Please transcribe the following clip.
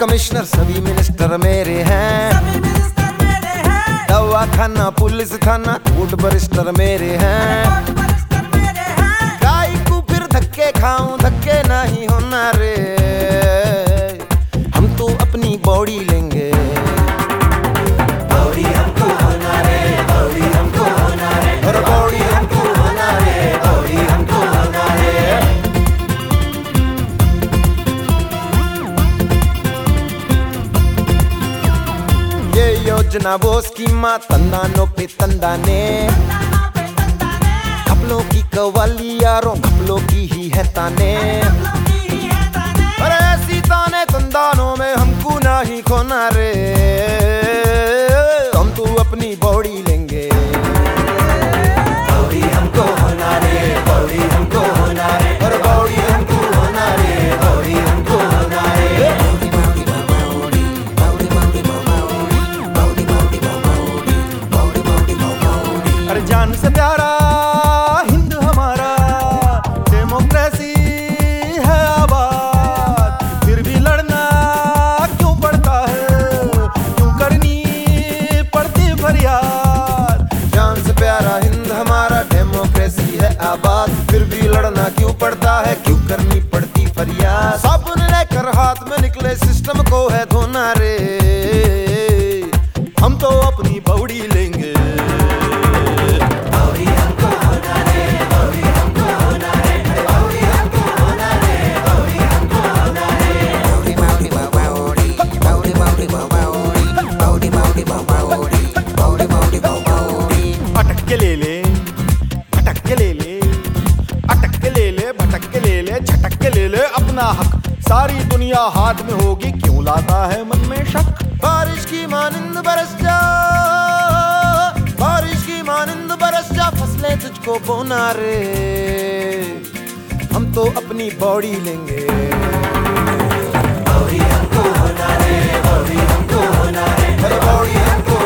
Commissioner सभी minister मेरे हैं, दवा खाना पुलिस थाना कोर्ट बरिस्टर मेरे हैं। गाय को फिर धक्के खाऊं धक्के नहीं होना रे, हम तो अपनी बॉडी लेंगे। बॉडी हमको होना रे, बॉडी हमको होना रे, और बॉडी हमको होना रे, बॉडी हमको होना रे। ये योजना वो स्कीमा तंदानों पे तंदाने, घपलों की कवाली यारों घपलों की ही है ताने। अरे ऐसी ताने तंदानों में हमको नहीं खोना रे, हम तो अपनी बॉडी लेंगे। बॉडी हमको होना रे, बॉडी हमको होना रे, और बॉडी हमको होना रे, बॉडी हमको होना रे। अरे जान से प्यारा हिंद हमारा, डेमोक्रेसी है आबाद, फिर भी लड़ना क्यों पड़ता है, क्यों करनी पड़ती फरियाद। जान से प्यारा हिंद हमारा, डेमोक्रेसी है आबाद, फिर भी लड़ना क्यों पड़ता है, क्यों करनी पड़ती फरियाद। साबुन लेकर हाथ में निकले सिस्टम को है धोना रे, हम तो अपनी बॉडी लेंगे। बॉडी हमको होना रे, बॉडी हमको होना रे, बॉडी हमको होना रे, बॉडी हमको होना रे। अटक के ले ले, भटक के ले ले, अटक के ले ले, भटक के ले ले, झटक के ले ले अपना हक। सारी दुनिया हाथ में होगी क्यों लाता है मन में शक। बारिश की मानिंद बरस जा, बारिश की मानिंद बरस जा, फसलें तुझको बोना रे, हम तो अपनी बॉडी लेंगे। बॉडी हमको होना रे, बॉडी हमको होना रे, बॉडी हमको